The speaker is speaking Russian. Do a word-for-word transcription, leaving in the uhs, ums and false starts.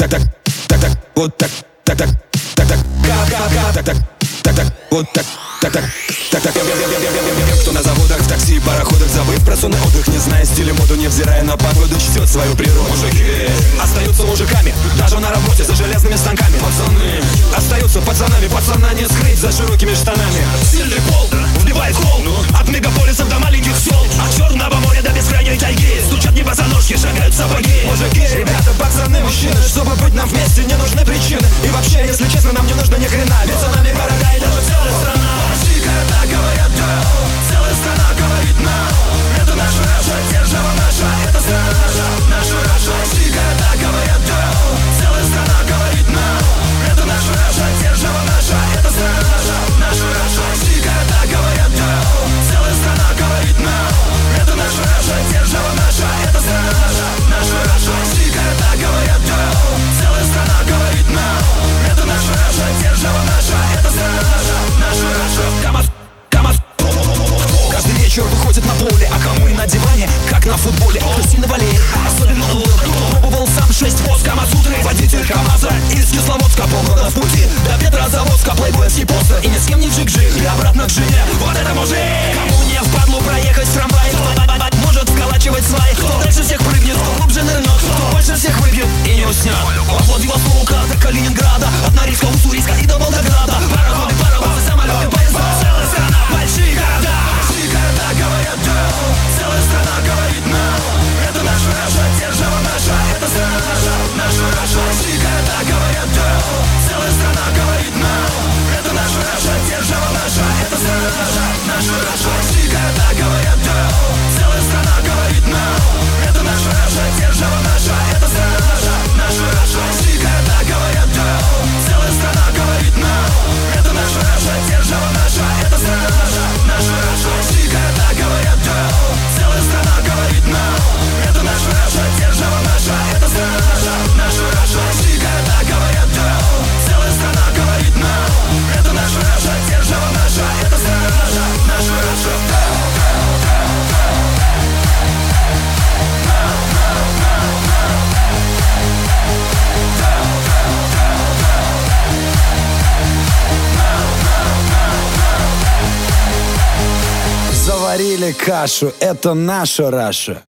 так, так, так, так, вот так, так, так, так, так, так, так, так, так, так, вот так, так, так, так, так. Кто на заводах, в такси, пароходах, забыв про сон и отдых, не зная стиля, моду, невзирая на погоду, чтет свою природу. Мужики остаются мужиками, даже на работе за железными станками. Пацаны остаются пацанами, пацана не скрыть за широкими штанами. Сильный пол вбивает кол, от мегаполисов до маленьких сел, от Черного моря до бескрайней тайги. Стучат небосоножки, шагают сапоги. Мужики, ребята, пацаны, мужчины, чтобы быть нам вместе, не нужны причины. И вообще, если честно, нам не нужно ни хрена, ведь за нами города и даже целая страна. Города говорят да, целая страна говорит нам. Это наша Раша, держава наша, это страна наша, наша Раша. Города говорят да, целая страна говорит нам. Это наша Раша, держава наша, это страна наша, наша Раша. Города говорят да, целая страна говорит нам. Это наша Раша, держава наша, это страна наша, наша Раша. Города говорят да, целая страна говорит нам. Это наша Раша, держава наша, это страна наша, наша Раша. КамАЗ, КамАЗ. Каждый вечер выходит на поле, а кому и на диване, как на футболе. Кто сильно болеет, особенно лох. Кто пробовал сам шесть воз, КамАЗ утры. Водитель КамАЗа из Кисловодска, полгода в пути до Петрозаводска, плейбойский постер. И ни с кем не вжик-жик, и обратно к жене. Вот это мужик! Кому не впадлу проехать в трамвае, кто может вколачивать сваи, кто дальше всех прыгнет, кто глубже нырнет, кто больше всех выпьет и не уснет. От Владивостока до Калининграда, от Норильска, Уссурийска и до Волгограда. Пароходы, паровозы, самолеты, поезда. Целая страна, большие города. Большие города говорят да, целая страна говорит нам. Это наша Раша, держава наша, это страна наша, наша Раша. Большие города говорят да, целая страна говорит нам. Это наша Раша, держава наша, это страна наша, наша Раша. Большие города говорят да, целая страна говорит нам. Это наша Раша, держава наша, это страна наша, наша Раша. Большие города говорят да, целая страна говорит нам. Это наша Раша, держава наша, это страна наша, наша Раша. Большие города говорят да, целая страна говорит нам. Это наша Раша, держава наша, это страна наша, наша Раша. Большие города говорят да, целая страна говорит нам. Это наша Раша, держава наша, это страна наша, наша Раша. Заварили кашу, это наша Раша.